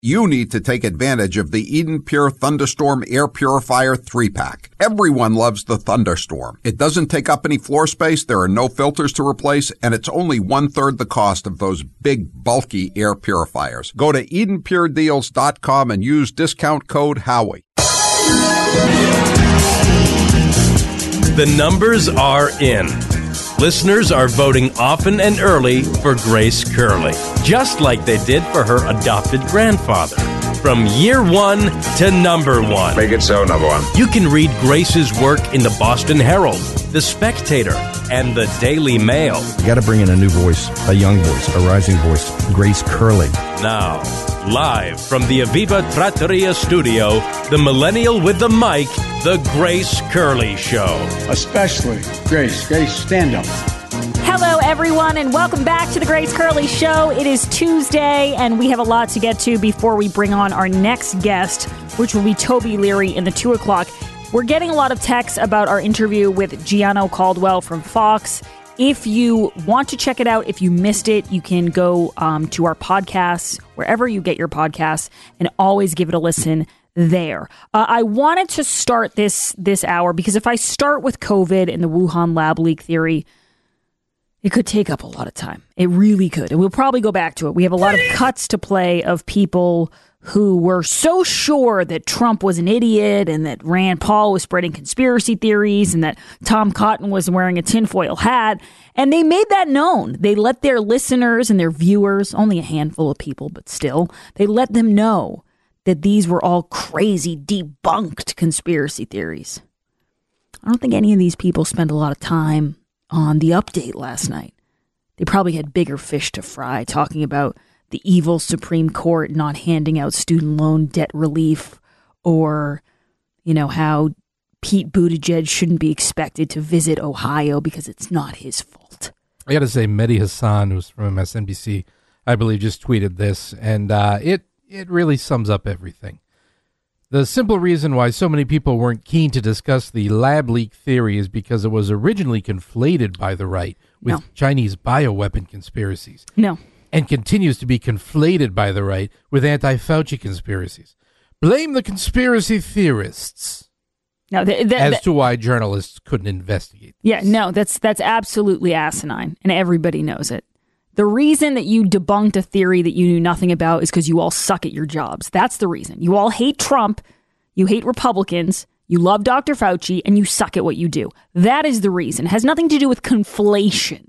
You need to take advantage of the Eden Pure Thunderstorm Air Purifier 3-pack. Everyone loves the Thunderstorm. It doesn't take up any floor space, there are no filters to replace, and it's only 1/3 the cost of those big, bulky air purifiers. Go to EdenPureDeals.com and use discount code Howie. The numbers are in. Listeners are voting often and early for Grace Curley, just like they did for her adopted grandfather. From year one to number one. Make it so, number one. You can read Grace's work in the Boston Herald, The Spectator, and the Daily Mail. You got to bring in a new voice, a young voice, a rising voice, Grace Curley. Now, live from the Aviva Trattoria studio, the millennial with the mic, The Grace Curley Show. Especially Grace. Grace, stand up. Hello, everyone, and welcome back to The Grace Curley Show. It is Tuesday, and we have a lot to get to before we bring on our next guest, which will be Toby Leary in the 2 o'clock. We're getting a lot of texts about our interview with Gianno Caldwell from Fox. If you want to check it out, if you missed it, you can go to our podcasts, wherever you get your podcasts, and always give it a listen there. I wanted to start this hour because if I start with COVID and the Wuhan lab leak theory, it could take up a lot of time. It really could. And we'll probably go back to it. We have a lot of cuts to play of people who were so sure that Trump was an idiot and that Rand Paul was spreading conspiracy theories and that Tom Cotton was wearing a tinfoil hat. And they made that known. They let their listeners and their viewers, only a handful of people, but still, they let them know that these were all crazy, debunked conspiracy theories. I don't think any of these people spent a lot of time on the update last night. They probably had bigger fish to fry, talking about the evil Supreme Court not handing out student loan debt relief, or, you know, how Pete Buttigieg shouldn't be expected to visit Ohio because it's not his fault. I got to say, Mehdi Hassan, who's from MSNBC, I believe, just tweeted this, and it really sums up everything. The simple reason why so many people weren't keen to discuss the lab leak theory is because it was originally conflated by the right with Chinese bioweapon conspiracies. No. And continues to be conflated by the right with anti-Fauci conspiracies. Blame the conspiracy theorists. No, as to why journalists couldn't investigate this. Yeah, no, that's absolutely asinine, and everybody knows it. The reason that you debunked a theory that you knew nothing about is because you all suck at your jobs. That's the reason. You all hate Trump, you hate Republicans, you love Dr. Fauci, and you suck at what you do. That is the reason. It has nothing to do with conflation.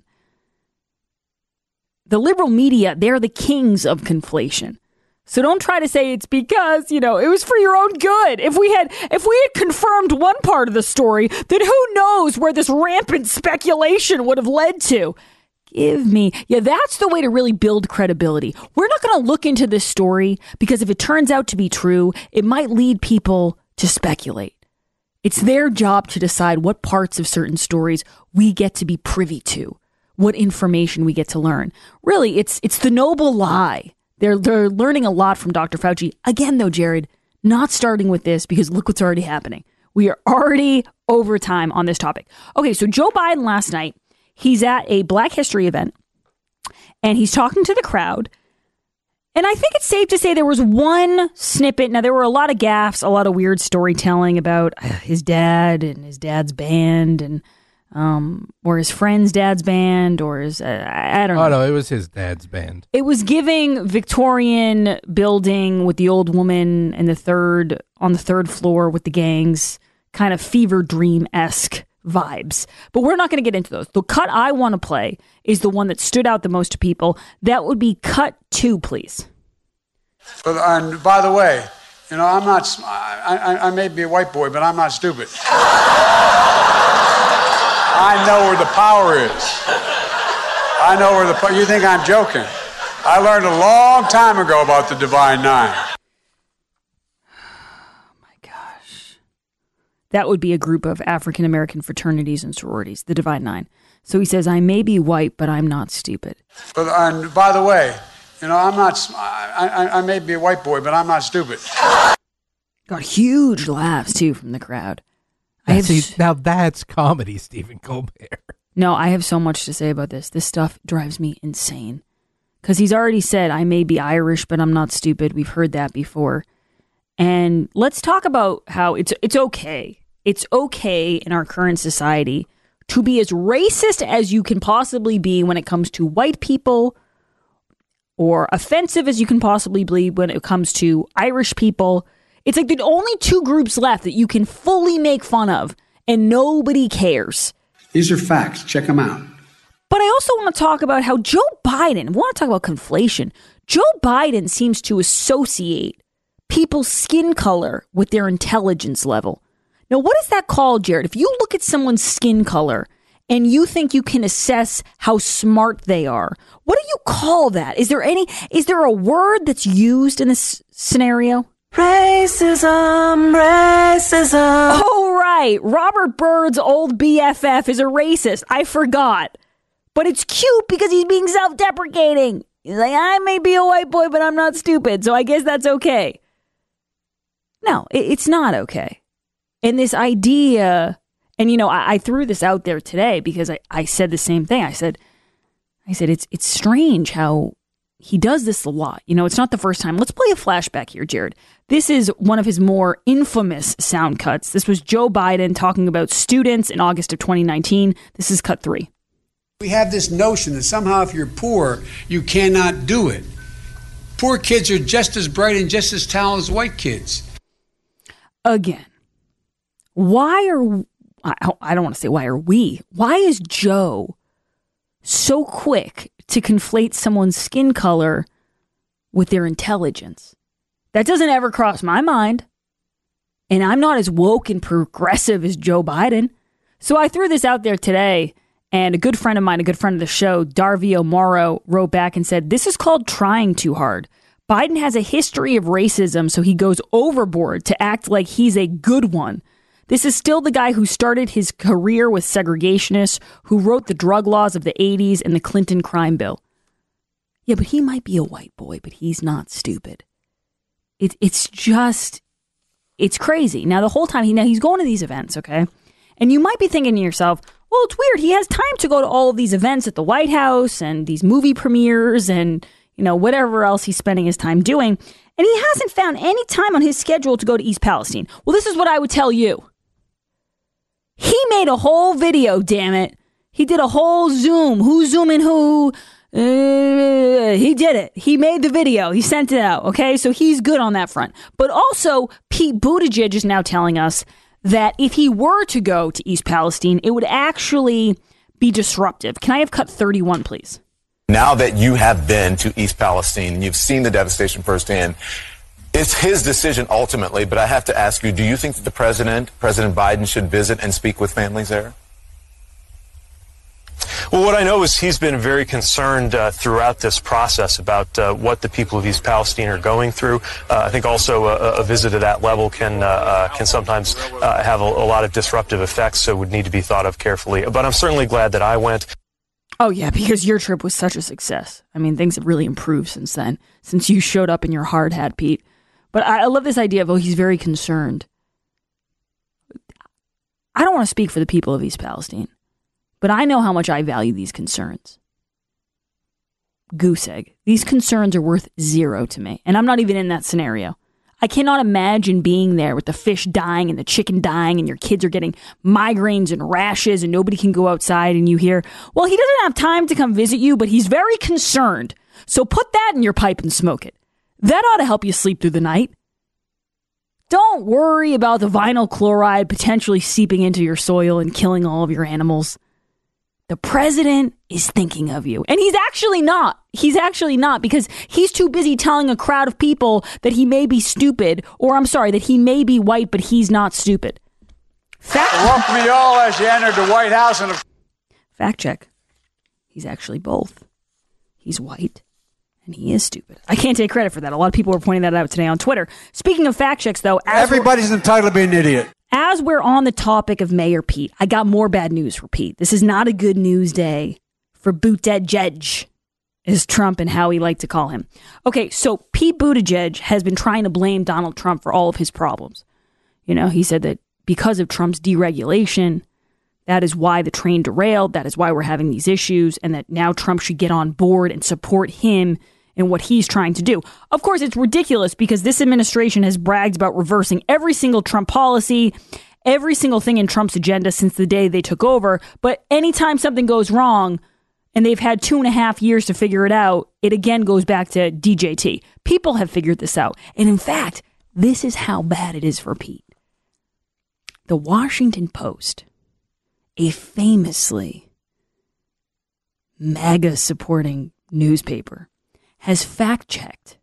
The liberal media, they're the kings of conflation. So don't try to say it's because, it was for your own good. If we had confirmed one part of the story, then who knows where this rampant speculation would have led to. That's the way to really build credibility. We're not going to look into this story because if it turns out to be true, it might lead people to speculate. It's their job to decide what parts of certain stories we get to be privy to, what information we get to learn. Really, it's the noble lie. They're learning a lot from Dr. Fauci. Again, though, Jared, not starting with this because look what's already happening. We are already over time on this topic. Okay, so Joe Biden last night, he's at a Black History event, and he's talking to the crowd. And I think it's safe to say there was one snippet. Now, there were a lot of gaffes, a lot of weird storytelling about his dad and his dad's band, and or his friend's dad's band, or his, I don't know. Oh, no, it was his dad's band. It was giving Victorian building with the old woman and on the third floor with the gangs, kind of fever dream-esque vibes. But we're not going to get into those. The cut I want to play is the one that stood out the most to people. That would be cut 2, please. And by the way, I'm not, I may be a white boy, but I'm not stupid. I know where the power is. I know where the power, you think I'm joking. I learned a long time ago about the Divine Nine. That would be a group of African-American fraternities and sororities, the Divine Nine. So he says, I may be white, but I'm not stupid. And by the way, I'm not, I may be a white boy, but I'm not stupid. Got huge laughs, too, from the crowd. Now that's comedy, Stephen Colbert. No, I have so much to say about this. This stuff drives me insane. Because he's already said, I may be Irish, but I'm not stupid. We've heard that before. And let's talk about how it's okay. It's okay in our current society to be as racist as you can possibly be when it comes to white people, or offensive as you can possibly be when it comes to Irish people. It's like the only two groups left that you can fully make fun of, and nobody cares. These are facts. Check them out. But I also want to talk about how Joe Biden, we want to talk about conflation. Joe Biden seems to associate people's skin color with their intelligence level. Now, what is that called, Jared? If you look at someone's skin color and you think you can assess how smart they are, what do you call that? Is there a word that's used in this scenario? Racism. Oh, right. Robert Byrd's old BFF is a racist. I forgot. But it's cute because he's being self-deprecating. He's like, I may be a white boy, but I'm not stupid, so I guess that's okay. No, it's not okay. And this idea, and I threw this out there today because I said the same thing. I said it's strange how he does this a lot. It's not the first time. Let's play a flashback here, Jared. This is one of his more infamous sound cuts. This was Joe Biden talking about students in August of 2019. This is cut 3. We have this notion that somehow if you're poor, you cannot do it. Poor kids are just as bright and just as talented as white kids. Again, I don't want to say why is Joe so quick to conflate someone's skin color with their intelligence? That doesn't ever cross my mind. And I'm not as woke and progressive as Joe Biden. So I threw this out there today. And a good friend of mine, a good friend of the show, Darvio Morrow, wrote back and said, this is called trying too hard. Biden has a history of racism, so he goes overboard to act like he's a good one. This is still the guy who started his career with segregationists, who wrote the drug laws of the 80s and the Clinton crime bill. Yeah, but he might be a white boy, but he's not stupid. It's crazy. Now, the whole time, he's going to these events, okay? And you might be thinking to yourself, well, it's weird. He has time to go to all of these events at the White House and these movie premieres and, whatever else he's spending his time doing. And he hasn't found any time on his schedule to go to East Palestine. Well, this is what I would tell you. He made a whole video, damn it. He did a whole Zoom. Who's Zooming who? He did it. He made the video. He sent it out. Okay, so he's good on that front. But also, Pete Buttigieg is now telling us that if he were to go to East Palestine, it would actually be disruptive. Can I have cut 31, please? Now that you have been to East Palestine and you've seen the devastation firsthand, it's his decision ultimately, but I have to ask you, do you think that the President Biden, should visit and speak with families there? Well, what I know is he's been very concerned throughout this process about what the people of East Palestine are going through. I think also a visit at that level can sometimes have a lot of disruptive effects, so would need to be thought of carefully. But I'm certainly glad that I went. Oh, yeah, because your trip was such a success. I mean, things have really improved since then, since you showed up in your hard hat, Pete. But I love this idea of, he's very concerned. I don't want to speak for the people of East Palestine, but I know how much I value these concerns. Goose egg. These concerns are worth zero to me. And I'm not even in that scenario. I cannot imagine being there with the fish dying and the chicken dying and your kids are getting migraines and rashes and nobody can go outside and you hear, well, he doesn't have time to come visit you, but he's very concerned. So put that in your pipe and smoke it. That ought to help you sleep through the night. Don't worry about the vinyl chloride potentially seeping into your soil and killing all of your animals. The president is thinking of you. And he's actually not. He's actually not, because he's too busy telling a crowd of people that he may be stupid, or I'm sorry, that he may be white, but he's not stupid. Welcome you all as you entered the White House. Fact check. He's actually both. He's white and he is stupid. I can't take credit for that. A lot of people were pointing that out today on Twitter. Speaking of fact checks, though, everybody's entitled to be an idiot. As we're on the topic of Mayor Pete, I got more bad news for Pete. This is not a good news day for Buttigieg, as Trump and Howie like to call him. Okay, so Pete Buttigieg has been trying to blame Donald Trump for all of his problems. You know, he said that because of Trump's deregulation, That is why the train derailed. That is why we're having these issues, and that now Trump should get on board and support him in what he's trying to do. Of course, it's ridiculous because this administration has bragged about reversing every single Trump policy, every single thing in Trump's agenda since the day they took over. But anytime something goes wrong and they've had 2.5 years to figure it out, it again goes back to DJT. People have figured this out. And in fact, this is how bad it is for Pete. The Washington Post, a famously MAGA supporting newspaper, has fact-checked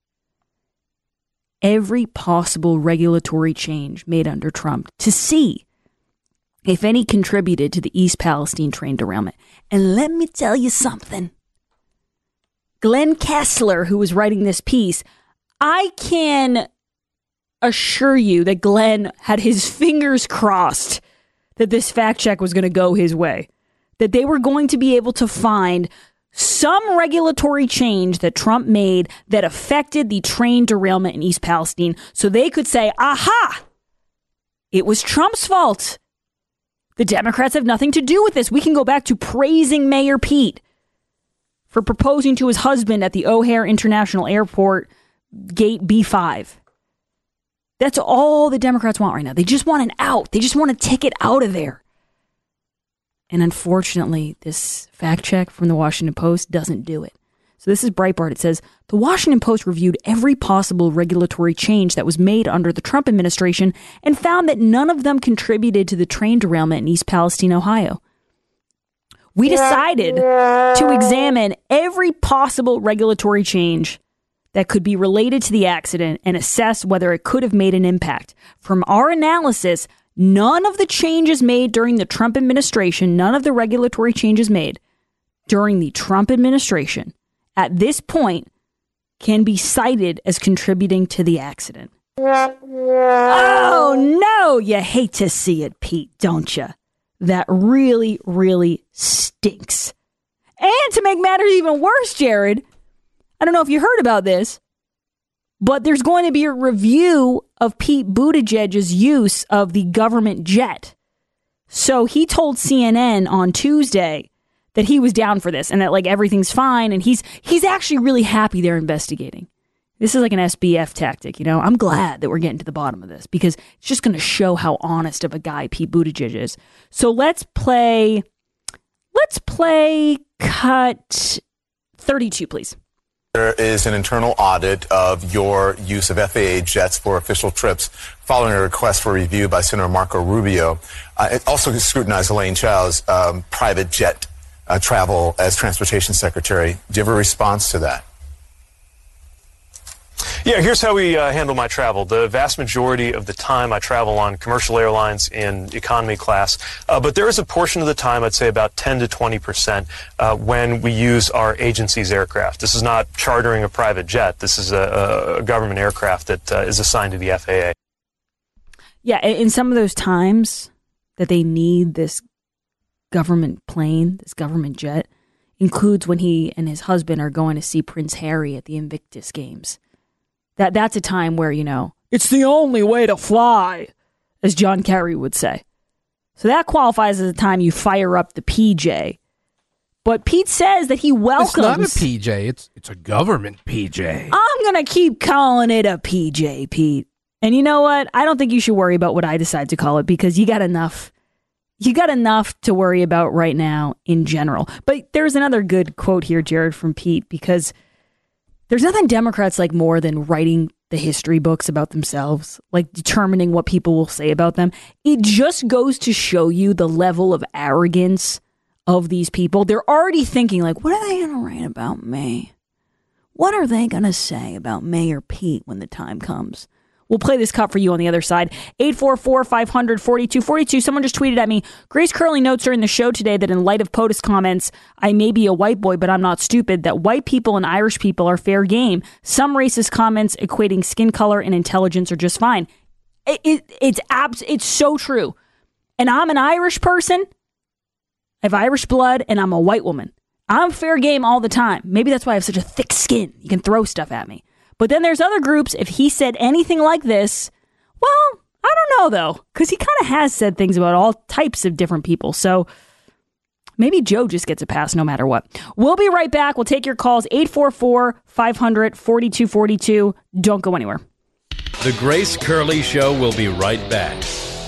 every possible regulatory change made under Trump to see if any contributed to the East Palestine train derailment. And let me tell you something. Glenn Kessler, who was writing this piece, I can assure you that Glenn had his fingers crossed that this fact check was going to go his way, that they were going to be able to find some regulatory change that Trump made that affected the train derailment in East Palestine so they could say, aha, it was Trump's fault. The Democrats have nothing to do with this. We can go back to praising Mayor Pete for proposing to his husband at the O'Hare International Airport, gate B5. That's all the Democrats want right now. They just want an out. They just want a ticket out of there. And unfortunately, this fact check from the Washington Post doesn't do it. So this is Breitbart. It says, the Washington Post reviewed every possible regulatory change that was made under the Trump administration and found that none of them contributed to the train derailment in East Palestine, Ohio. We decided to examine every possible regulatory change that could be related to the accident and assess whether it could have made an impact. From our analysis, none of the changes made during the Trump administration, none of the regulatory changes made during the Trump administration at this point can be cited as contributing to the accident. Oh, no, you hate to see it, Pete, don't you? That really, really stinks. And to make matters even worse, Jared, I don't know if you heard about this, but there's going to be a review of Pete Buttigieg's use of the government jet. So he told CNN on Tuesday that he was down for this and that like everything's fine. And he's actually really happy they're investigating. This is like an SBF tactic, you know. I'm glad that we're getting to the bottom of this because it's just going to show how honest of a guy Pete Buttigieg is. So let's play cut 32, please. There is an internal audit of your use of FAA jets for official trips following a request for review by Senator Marco Rubio. It also scrutinized Elaine Chao's private jet travel as transportation secretary. Do you have a response to that? Yeah, here's how we handle my travel. The vast majority of the time I travel on commercial airlines in economy class, but there is a portion of the time, I'd say about 10 to 20%, when we use our agency's aircraft. This is not chartering a private jet. This is a government aircraft that is assigned to the FAA. Yeah, in some of those times that they need this government plane, this government jet, includes when he and his husband are going to see Prince Harry at the Invictus Games. That's a time where, you know, it's the only way to fly, as John Kerry would say. So that qualifies as a time you fire up the PJ. But Pete says that he welcomes... It's not a PJ. It's a government PJ. I'm going to keep calling it a PJ, Pete. And you know what? I don't think you should worry about what I decide to call it because you got enough. You got enough to worry about right now in general. But there's another good quote here, Jared, from Pete, because... there's nothing Democrats like more than writing the history books about themselves, like determining what people will say about them. It just goes to show you the level of arrogance of these people. They're already thinking like, what are they going to write about me? What are they going to say about Mayor Pete when the time comes? We'll play this cut for you on the other side. 844-500-4242. Someone just tweeted at me, Grace Curley notes during the show today that in light of POTUS comments, I may be a white boy, but I'm not stupid, that white people and Irish people are fair game. Some racist comments equating skin color and intelligence are just fine. It's so true. And I'm an Irish person. I have Irish blood and I'm a white woman. I'm fair game all the time. Maybe that's why I have such a thick skin. You can throw stuff at me. But then there's other groups, if he said anything like this, well, I don't know, though, because he kind of has said things about all types of different people. So maybe Joe just gets a pass no matter what. We'll be right back. We'll take your calls, 844-500-4242. Don't go anywhere. The Grace Curley Show will be right back.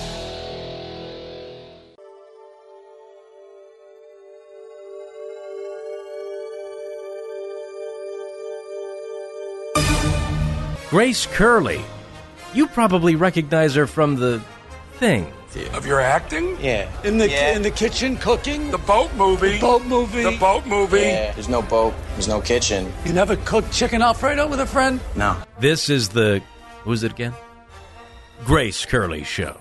Grace Curley. You probably recognize her from The Thing. Of your acting? Yeah. In the kitchen cooking? The boat movie. The boat movie. The boat movie. Yeah. There's no boat. There's no kitchen. You never cooked chicken Alfredo with a friend? No. This is the... Who's it again? Grace Curley Show.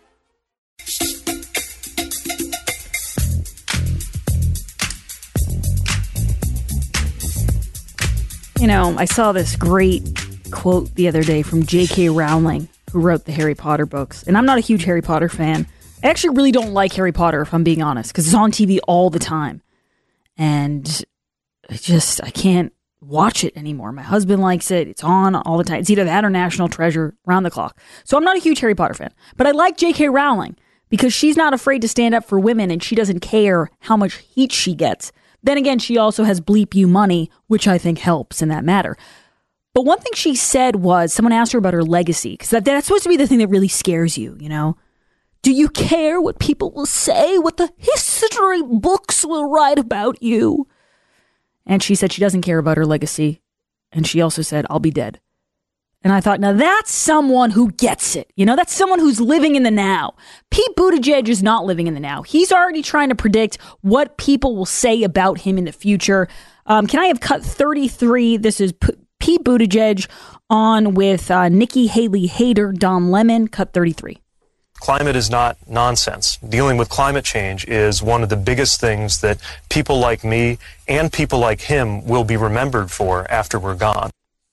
You know, I saw this great quote the other day from J.K. Rowling, who wrote the Harry Potter books. And I'm not a huge Harry Potter fan. I actually really don't like Harry Potter, if I'm being honest, because it's on TV all the time. And I can't watch it anymore. My husband likes it. It's on all the time. It's either that or National Treasure, round the clock. So I'm not a huge Harry Potter fan. But I like J.K. Rowling because she's not afraid to stand up for women and she doesn't care how much heat she gets. Then again, she also has bleep you money, which I think helps in that matter. But one thing she said was, someone asked her about her legacy, because that's supposed to be the thing that really scares you, you know? Do you care what people will say, what the history books will write about you? And she said she doesn't care about her legacy. And she also said, I'll be dead. And I thought, now that's someone who gets it. You know, that's someone who's living in the now. Pete Buttigieg is not living in the now. He's already trying to predict what people will say about him in the future. Can I have cut 33? This is Pete Buttigieg on with Nikki Haley Hader, Don Lemon, cut 33. Climate is not nonsense. Dealing with climate change is one of the biggest things that people like me and people like him will be remembered for after we're gone.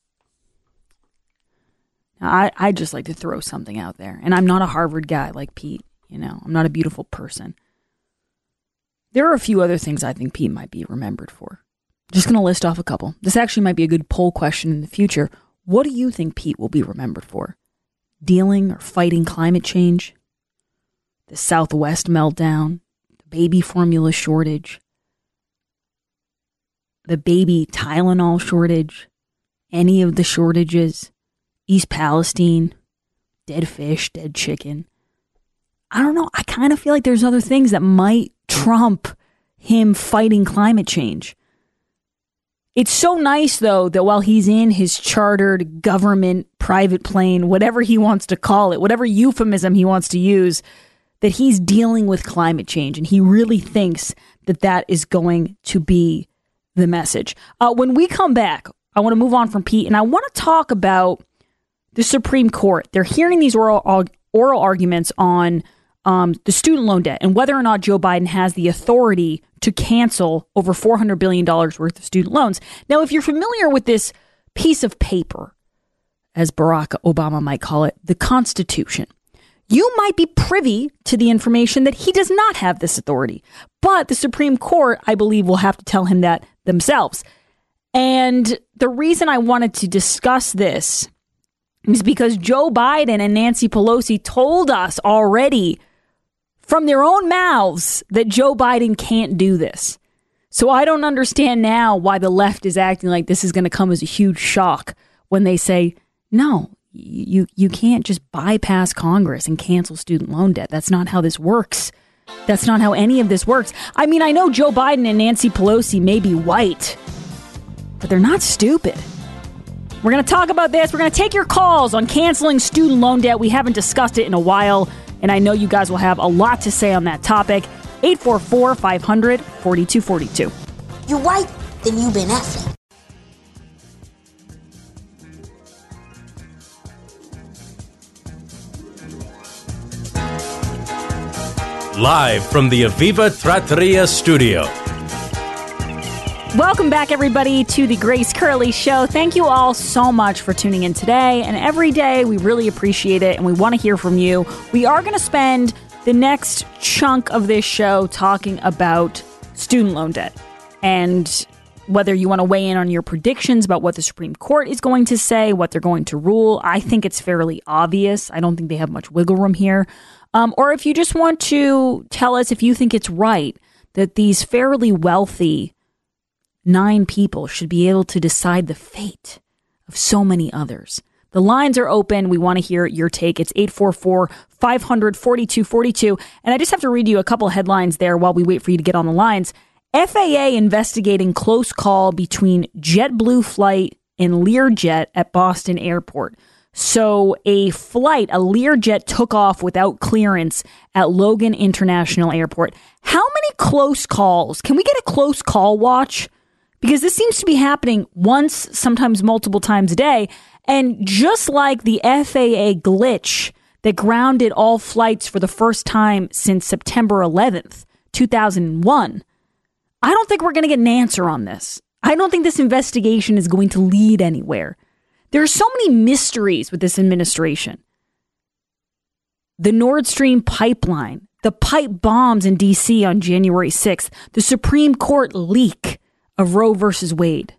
I'd just like to throw something out there. And I'm not a Harvard guy like Pete. You know, I'm not a beautiful person. There are a few other things I think Pete might be remembered for. Just going to list off a couple. This actually might be a good poll question in the future. What do you think Pete will be remembered for? Dealing or fighting climate change? The Southwest meltdown? The baby formula shortage? The baby Tylenol shortage? Any of the shortages? East Palestine? Dead fish? Dead chicken? I don't know. I kind of feel like there's other things that might trump him fighting climate change. It's so nice, though, that while he's in his chartered government private plane, whatever he wants to call it, whatever euphemism he wants to use, that he's dealing with climate change. And he really thinks that that is going to be the message. When we come back, I want to move on from Pete, and I want to talk about the Supreme Court. They're hearing these oral arguments on the student loan debt and whether or not Joe Biden has the authority to cancel over $400 billion worth of student loans. Now, if you're familiar with this piece of paper, as Barack Obama might call it, the Constitution, you might be privy to the information that he does not have this authority. But the Supreme Court, I believe, will have to tell him that themselves. And the reason I wanted to discuss this is because Joe Biden and Nancy Pelosi told us already from their own mouths that Joe Biden can't do this. So I don't understand now why the left is acting like this is going to come as a huge shock when they say, no, you can't just bypass Congress and cancel student loan debt. That's not how this works. That's not how any of this works. I mean, I know Joe Biden and Nancy Pelosi may be white, but they're not stupid. We're going to talk about this. We're going to take your calls on canceling student loan debt. We haven't discussed it in a while, and I know you guys will have a lot to say on that topic. 844-500-4242. You're white, then you've been effing. Live from the Aviva Trattoria studio. Welcome back, everybody, to the Grace Curley Show. Thank you all so much for tuning in today and every day. We really appreciate it, and we want to hear from you. We are going to spend the next chunk of this show talking about student loan debt. And whether you want to weigh in on your predictions about what the Supreme Court is going to say, what they're going to rule. I think it's fairly obvious. I don't think they have much wiggle room here. Or if you just want to tell us if you think it's right that these fairly wealthy 9 people should be able to decide the fate of so many others. The lines are open. We want to hear your take. It's 844-500-4242. And I just have to read you a couple of headlines there while we wait for you to get on the lines. FAA investigating close call between JetBlue flight and Learjet at Boston Airport. So a Learjet took off without clearance at Logan International Airport. How many close calls? Can we get a close call watch? Because this seems to be happening once, sometimes multiple times a day. And just like the FAA glitch that grounded all flights for the first time since September 11th, 2001, I don't think we're going to get an answer on this. I don't think this investigation is going to lead anywhere. There are so many mysteries with this administration. The Nord Stream pipeline, the pipe bombs in D.C. on January 6th, the Supreme Court leak of Roe versus Wade.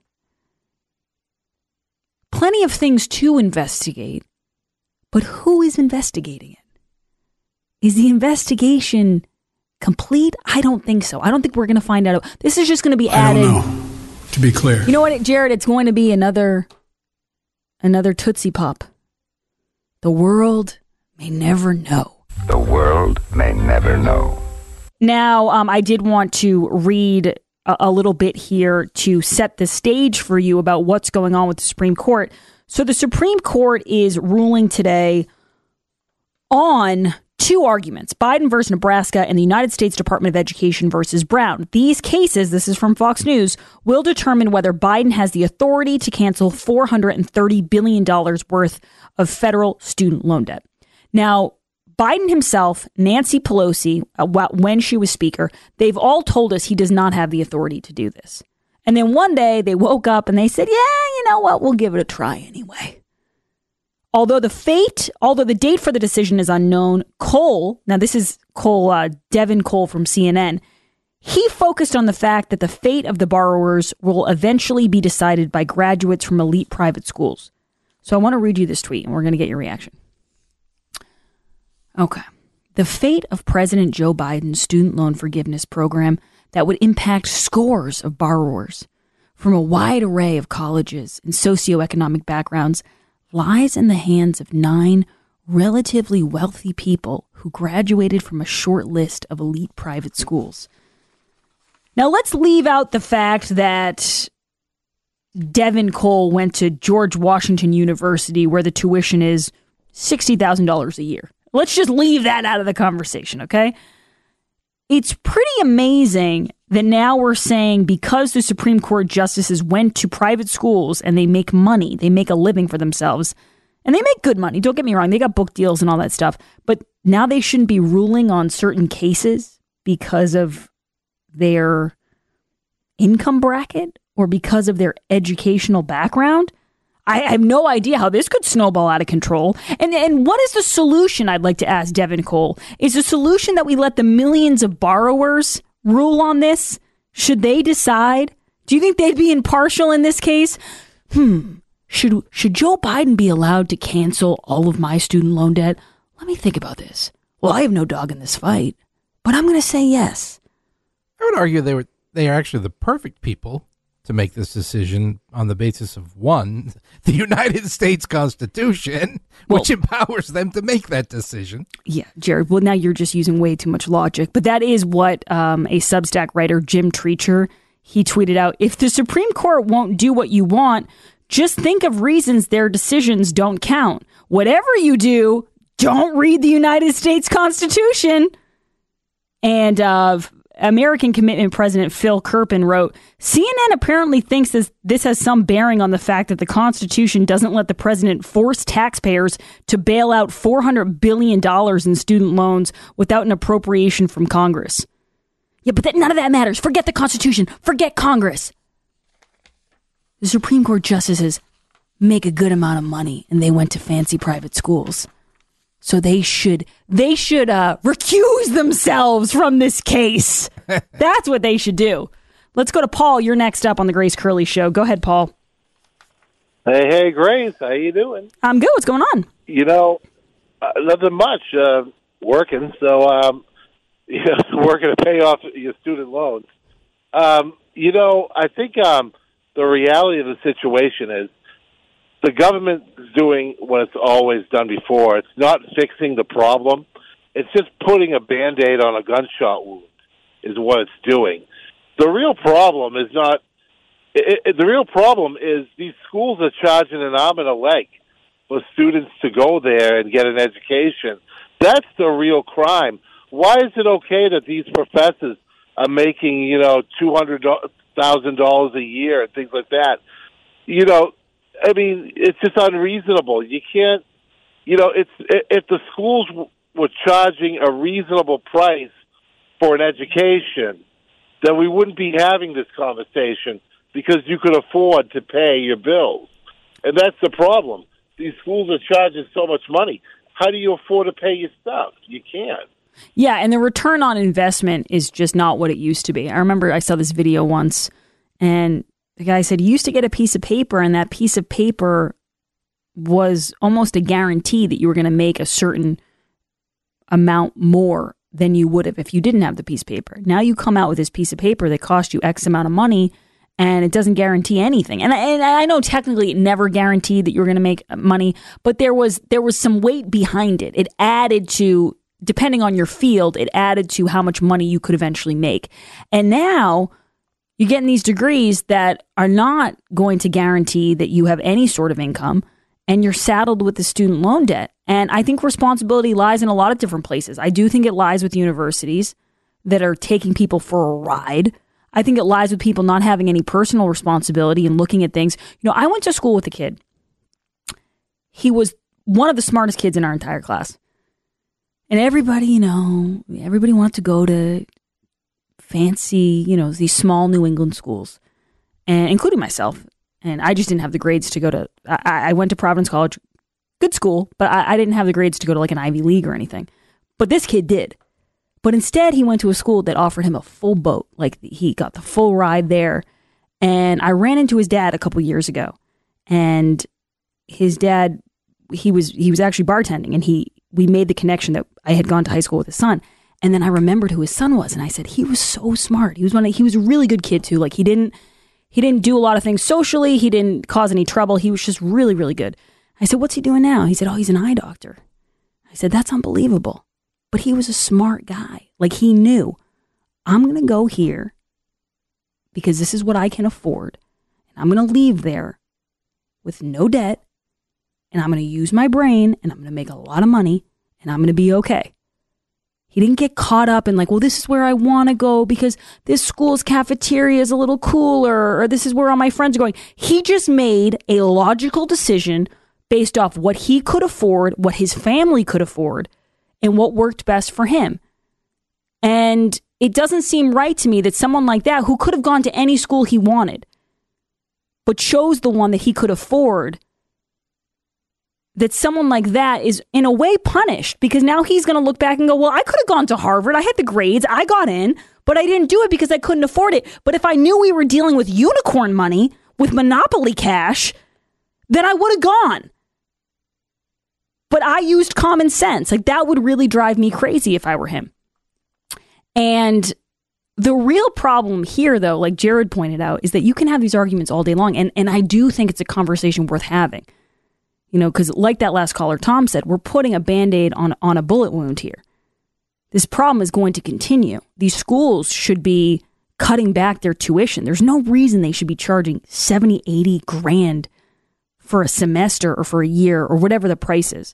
Plenty of things to investigate, but who is investigating it? Is the investigation complete? I don't think so. I don't think we're going to find out. This is just going to be added. I don't know, to be clear. You know what, Jared? It's going to be another Tootsie Pop. The world may never know. The world may never know. Now, I did want to read a little bit here to set the stage for you about what's going on with the Supreme Court. So the Supreme Court is ruling today on 2 arguments, Biden versus Nebraska and the United States Department of Education versus Brown. These cases, this is from Fox News, will determine whether Biden has the authority to cancel $430 billion worth of federal student loan debt. Now, Biden himself, Nancy Pelosi, when she was speaker, they've all told us he does not have the authority to do this. And then one day they woke up and they said, yeah, you know what, we'll give it a try anyway. Although the date for the decision is unknown, Devin Cole from CNN, he focused on the fact that the fate of the borrowers will eventually be decided by graduates from elite private schools. So I want to read you this tweet and we're going to get your reaction. Okay. The fate of President Joe Biden's student loan forgiveness program that would impact scores of borrowers from a wide array of colleges and socioeconomic backgrounds lies in the hands of 9 relatively wealthy people who graduated from a short list of elite private schools. Now, let's leave out the fact that Devin Cole went to George Washington University, where the tuition is $60,000 a year. Let's just leave that out of the conversation, okay? It's pretty amazing that now we're saying because the Supreme Court justices went to private schools and they make money, they make a living for themselves, and they make good money. Don't get me wrong. They got book deals and all that stuff. But now they shouldn't be ruling on certain cases because of their income bracket or because of their educational background. I have no idea how this could snowball out of control. And what is the solution, I'd like to ask Devin Cole? Is the solution that we let the millions of borrowers rule on this? Should they decide? Do you think they'd be impartial in this case? Should Joe Biden be allowed to cancel all of my student loan debt? Let me think about this. Well, I have no dog in this fight, but I'm going to say yes. I would argue they are actually the perfect people to make this decision on the basis of, one, the United States Constitution, which empowers them to make that decision. Yeah, Jared. Well, now you're just using way too much logic. But that is what a Substack writer, Jim Treacher, he tweeted out. If the Supreme Court won't do what you want, just think of reasons their decisions don't count. Whatever you do, don't read the United States Constitution. And American Commitment President Phil Kerpen wrote, CNN apparently thinks this has some bearing on the fact that the Constitution doesn't let the president force taxpayers to bail out $400 billion in student loans without an appropriation from Congress. Yeah, but none of that matters. Forget the Constitution. Forget Congress. The Supreme Court justices make a good amount of money, and they went to fancy private schools. So they should recuse themselves from this case. That's what they should do. Let's go to Paul. You're next up on the Grace Curley Show. Go ahead, Paul. Hey, Grace. How you doing? I'm good. What's going on? Nothing much. Working. So, working to pay off your student loans. I think the reality of the situation is the government is doing what it's always done before. It's not fixing the problem. It's just putting a Band-Aid on a gunshot wound is what it's doing. The real problem is not – the real problem is these schools are charging an arm and a leg for students to go there and get an education. That's the real crime. Why is it okay that these professors are making, $200,000 a year and things like that? It's just unreasonable. You can't, if the schools were charging a reasonable price for an education, then we wouldn't be having this conversation because you could afford to pay your bills. And that's the problem. These schools are charging so much money. How do you afford to pay your stuff? You can't. Yeah, and the return on investment is just not what it used to be. I remember I saw this video once, and the guy said, you used to get a piece of paper, and that piece of paper was almost a guarantee that you were going to make a certain amount more than you would have if you didn't have the piece of paper. Now you come out with this piece of paper that cost you X amount of money, and it doesn't guarantee anything. And I know technically it never guaranteed that you were going to make money, but there was some weight behind it. It added to, depending on your field, it added to how much money you could eventually make. And now you're getting these degrees that are not going to guarantee that you have any sort of income, and you're saddled with the student loan debt. And I think responsibility lies in a lot of different places. I do think it lies with universities that are taking people for a ride. I think it lies with people not having any personal responsibility and looking at things. I went to school with a kid. He was one of the smartest kids in our entire class. And everybody, everybody wanted to go to fancy, these small New England schools, and including myself. And I just didn't have the grades to go to. I went to Providence College, good school, but I didn't have the grades to go to like an Ivy League or anything. But this kid did. But instead, he went to a school that offered him a full boat. Like, he got the full ride there. And I ran into his dad a couple years ago. And his dad, he was actually bartending, and we made the connection that I had gone to high school with his son. And then I remembered who his son was, and I said, he was so smart. He was a really good kid too. Like, he didn't do a lot of things socially. He didn't cause any trouble. He was just really, really good. I said, what's he doing now? He said, he's an eye doctor. I said, that's unbelievable. But he was a smart guy. Like, he knew, I'm going to go here because this is what I can afford. And I'm going to leave there with no debt. And I'm going to use my brain, and I'm going to make a lot of money, and I'm going to be okay. He didn't get caught up in like, well, this is where I want to go because this school's cafeteria is a little cooler, or this is where all my friends are going. He just made a logical decision based off what he could afford, what his family could afford, and what worked best for him. And it doesn't seem right to me that someone like that, who could have gone to any school he wanted, but chose the one that he could afford, that someone like that is in a way punished, because now he's going to look back and go, well, I could have gone to Harvard. I had the grades. I got in, but I didn't do it because I couldn't afford it. But if I knew we were dealing with unicorn money, with monopoly cash, then I would have gone. But I used common sense. Like, that would really drive me crazy if I were him. And the real problem here, though, like Jared pointed out, is that you can have these arguments all day long. And I do think it's a conversation worth having. Because like that last caller, Tom said, we're putting a Band-Aid on a bullet wound here. This problem is going to continue. These schools should be cutting back their tuition. There's no reason they should be charging 70, 80 grand for a semester or for a year or whatever the price is.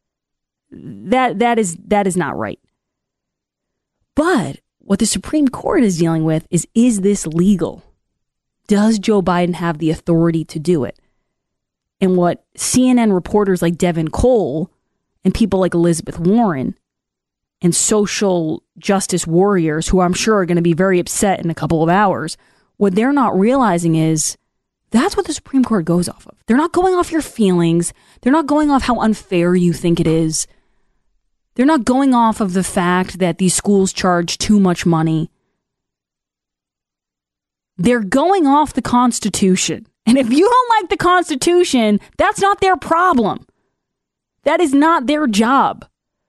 That is not right. But what the Supreme Court is dealing with is this legal? Does Joe Biden have the authority to do it? And what CNN reporters like Devin Cole and people like Elizabeth Warren and social justice warriors, who I'm sure are going to be very upset in a couple of hours, what they're not realizing is that's what the Supreme Court goes off of. They're not going off your feelings. They're not going off how unfair you think it is. They're not going off of the fact that these schools charge too much money. They're going off the Constitution. And if you don't like the Constitution, that's not their problem. That is not their job.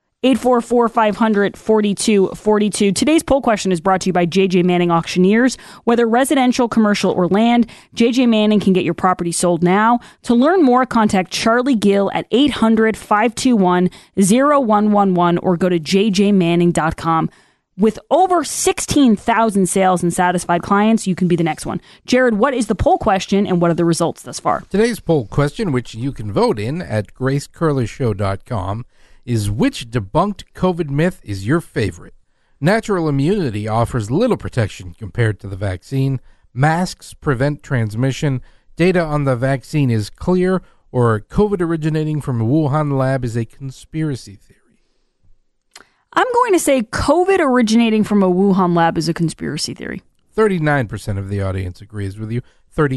844-500-4242. Today's poll question is brought to you by JJ Manning Auctioneers. Whether residential, commercial, or land, JJ Manning can get your property sold now. To learn more, contact Charlie Gill at 800-521-0111 or go to jjmanning.com. With over 16,000 sales and satisfied clients, you can be the next one. Jared, what is the poll question and what are the results thus far? Today's poll question, which you can vote in at gracecurleyshow.com, is which debunked COVID myth is your favorite? Natural immunity offers little protection compared to the vaccine. Masks prevent transmission. Data on the vaccine is clear, or COVID originating from a Wuhan lab is a conspiracy theory. I'm going to say COVID originating from a Wuhan lab is a conspiracy theory. 39% of the audience agrees with you.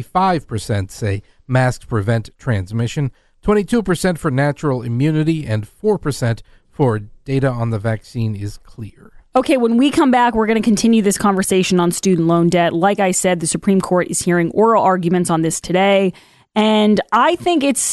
35% say masks prevent transmission. 22% for natural immunity, and 4% for data on the vaccine is clear. Okay, when we come back, we're going to continue this conversation on student loan debt. Like I said, the Supreme Court is hearing oral arguments on this today, and I think it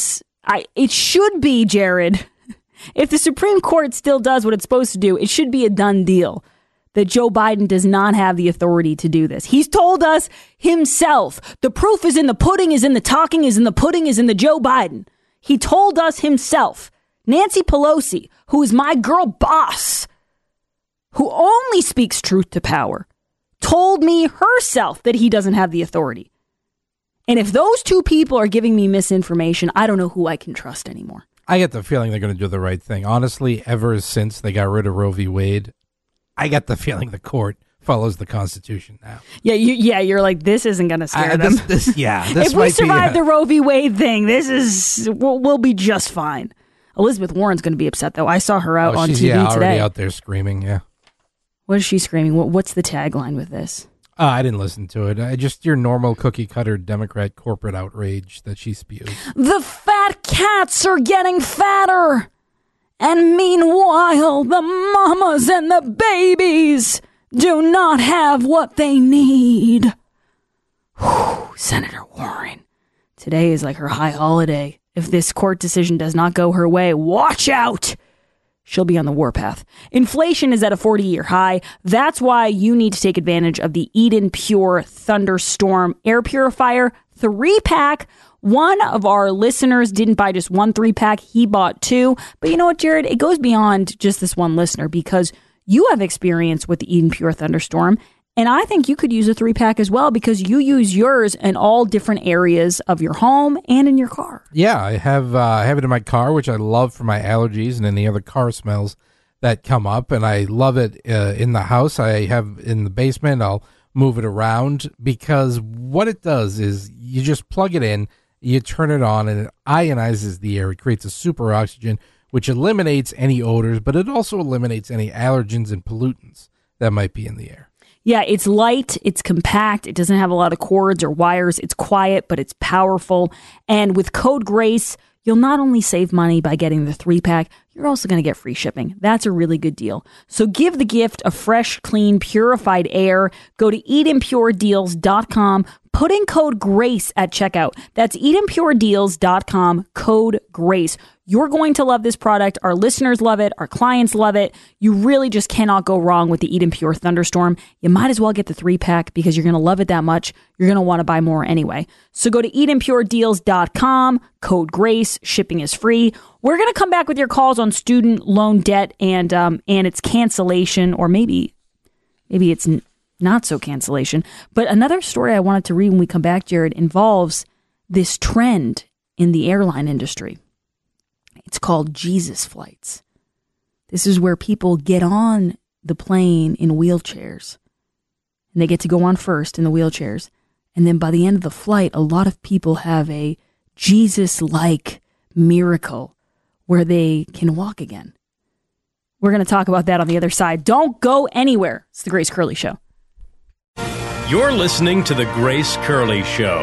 should be, Jared, if the Supreme Court still does what it's supposed to do, it should be a done deal that Joe Biden does not have the authority to do this. He's told us himself, the proof is in the pudding, is in the talking, is in the pudding, is in the Joe Biden. He told us himself, Nancy Pelosi, who is my girl boss, who only speaks truth to power, told me herself that he doesn't have the authority. And if those two people are giving me misinformation, I don't know who I can trust anymore. I get the feeling they're going to do the right thing. Honestly, ever since they got rid of Roe v. Wade, I get the feeling the court follows the Constitution now. You're like, this isn't going to scare them. This if we survive the Roe v. Wade thing, we'll be just fine. Elizabeth Warren's going to be upset, though. I saw her out on TV today. Already out there screaming, yeah. What is she screaming? What's the tagline with this? I didn't listen to it. Just your normal cookie-cutter Democrat corporate outrage that she spews. The fat cats are getting fatter. And meanwhile, the mamas and the babies do not have what they need. Whew, Senator Warren. Today is like her high holiday. If this court decision does not go her way, watch out. She'll be on the warpath. Inflation is at a 40-year high. That's why you need to take advantage of the Eden Pure Thunderstorm Air Purifier 3-pack. One of our listeners didn't buy just one 3-pack. He bought 2. But you know what, Jared? It goes beyond just this one listener because you have experience with the Eden Pure Thunderstorm. And I think you could use a 3-pack as well because you use yours in all different areas of your home and in your car. Yeah, I have it in my car, which I love for my allergies and any other car smells that come up. And I love it in the house. I have in the basement. I'll move it around because what it does is you just plug it in, you turn it on, and it ionizes the air. It creates a super oxygen, which eliminates any odors, but it also eliminates any allergens and pollutants that might be in the air. Yeah, it's light, it's compact, it doesn't have a lot of cords or wires, it's quiet, but it's powerful. And with code GRACE, you'll not only save money by getting the 3-pack, you're also going to get free shipping. That's a really good deal. So give the gift of fresh, clean, purified air. Go to EdenPureDeals.com. Put in code GRACE at checkout. That's EdenPureDeals.com, code GRACE. You're going to love this product. Our listeners love it. Our clients love it. You really just cannot go wrong with the Eden Pure Thunderstorm. You might as well get the 3-pack because you're going to love it that much. You're going to want to buy more anyway. So go to EdenPureDeals.com, code GRACE. Shipping is free. We're going to come back with your calls on student loan debt and its cancellation, or maybe it's not so cancellation. But another story I wanted to read when we come back, Jared, involves this trend in the airline industry. It's called Jesus flights. This is where people get on the plane in wheelchairs. And they get to go on first in the wheelchairs. And then by the end of the flight, a lot of people have a Jesus-like miracle where they can walk again. We're going to talk about that on the other side. Don't go anywhere. It's the Grace Curley Show. You're listening to the Grace Curley Show.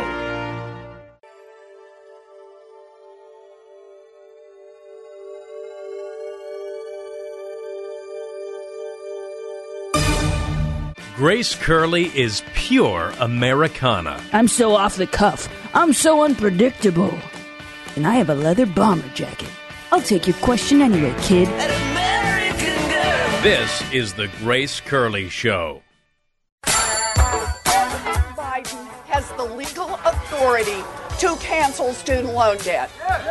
Grace Curley is pure Americana. I'm so off the cuff. I'm so unpredictable. And I have a leather bomber jacket. I'll take your question anyway, kid. This is the Grace Curley Show. Biden has the legal authority to cancel student loan debt.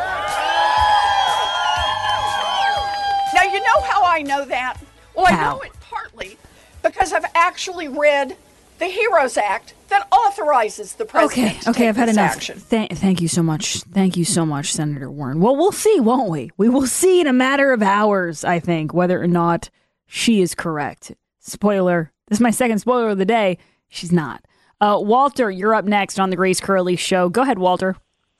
Now, you know how I know that? Well, I know it partly because I've actually read the HEROES Act that authorizes the president to take I've had this enough. action. Thank you so much. Thank you so much, Senator Warren. Well, we'll see, won't we? We will see in a matter of hours, I think, whether or not she is correct. Spoiler. This is my second spoiler of the day. She's not. Walter, you're up next on the Grace Curley Show. Go ahead, Walter.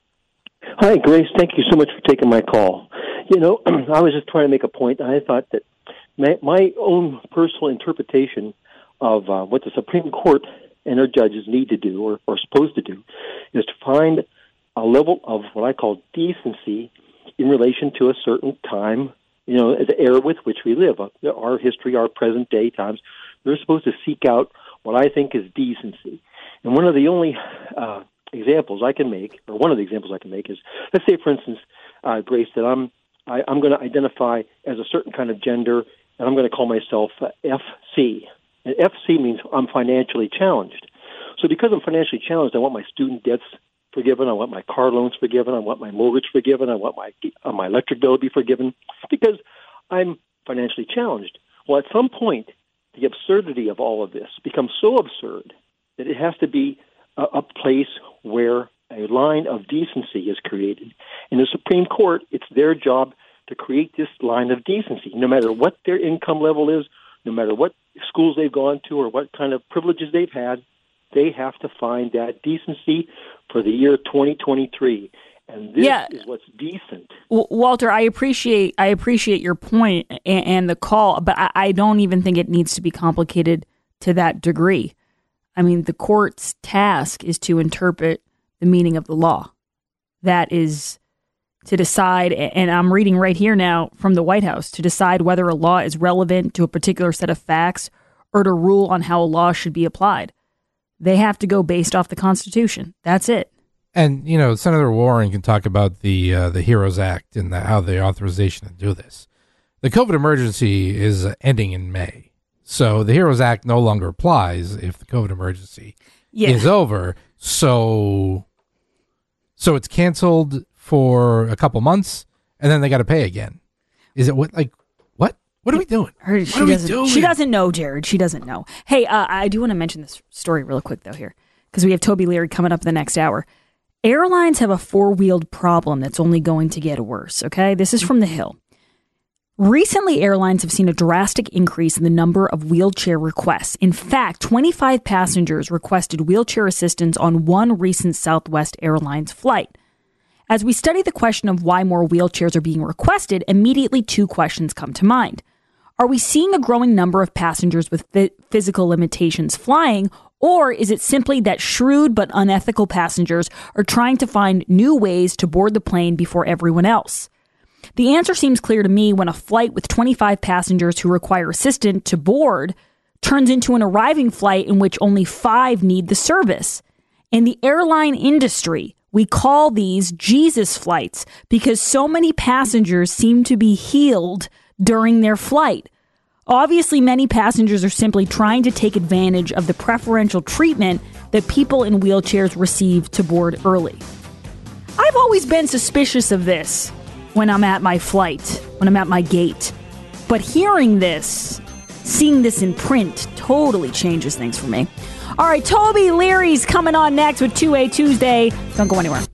Hi, Grace. Thank you so much for taking my call. You know, I was just trying to make a point. I thought that my own personal interpretation of what the Supreme Court and their judges need to do or are supposed to do is to find a level of what I call decency in relation to a certain time, you know, the era with which we live, our history, our present day times. They're supposed to seek out what I think is decency. And one of the only examples I can make, or one of the examples I can make is, let's say, for instance, Grace, that I'm going to identify as a certain kind of gender, and I'm going to call myself FC. And FC means I'm financially challenged. So because I'm financially challenged, I want my student debts forgiven, I want my car loans forgiven, I want my mortgage forgiven, I want my electric bill to be forgiven, because I'm financially challenged. Well, at some point, the absurdity of all of this becomes so absurd that it has to be a place where a line of decency is created. In the Supreme Court, it's their job to create this line of decency. No matter what their income level is, no matter what schools they've gone to or what kind of privileges they've had, they have to find that decency for the year 2023. And this is what's decent. Walter, I appreciate your point and the call, but I don't even think it needs to be complicated to that degree. I mean, the court's task is to interpret the meaning of the law. That is to decide, and I'm reading right here now from the White House, to decide whether a law is relevant to a particular set of facts or to rule on how a law should be applied. They have to go based off the Constitution. That's it. And, you know, Senator Warren can talk about the HEROES Act and how the authorization to do this. The COVID emergency is ending in May. So the HEROES Act no longer applies if the COVID emergency is over. So it's canceled for a couple months, and then they got to pay again. Is it what are we doing? She doesn't know, Jared. She doesn't know. Hey, I do want to mention this story real quick, though, here, because we have Toby Leary coming up in the next hour. Airlines have a four-wheeled problem that's only going to get worse, okay? This is from The Hill. Recently, airlines have seen a drastic increase in the number of wheelchair requests. In fact, 25 passengers requested wheelchair assistance on one recent Southwest Airlines flight. As we study the question of why more wheelchairs are being requested, immediately two questions come to mind. Are we seeing a growing number of passengers with physical limitations flying, or is it simply that shrewd but unethical passengers are trying to find new ways to board the plane before everyone else? The answer seems clear to me when a flight with 25 passengers who require assistance to board turns into an arriving flight in which only 5 need the service. In the airline industry, we call these Jesus flights because so many passengers seem to be healed during their flight. Obviously, many passengers are simply trying to take advantage of the preferential treatment that people in wheelchairs receive to board early. I've always been suspicious of this when I'm at my flight, when I'm at my gate. But hearing this, seeing this in print, totally changes things for me. All right, Toby Leary's coming on next with 2A Tuesday. Don't go anywhere.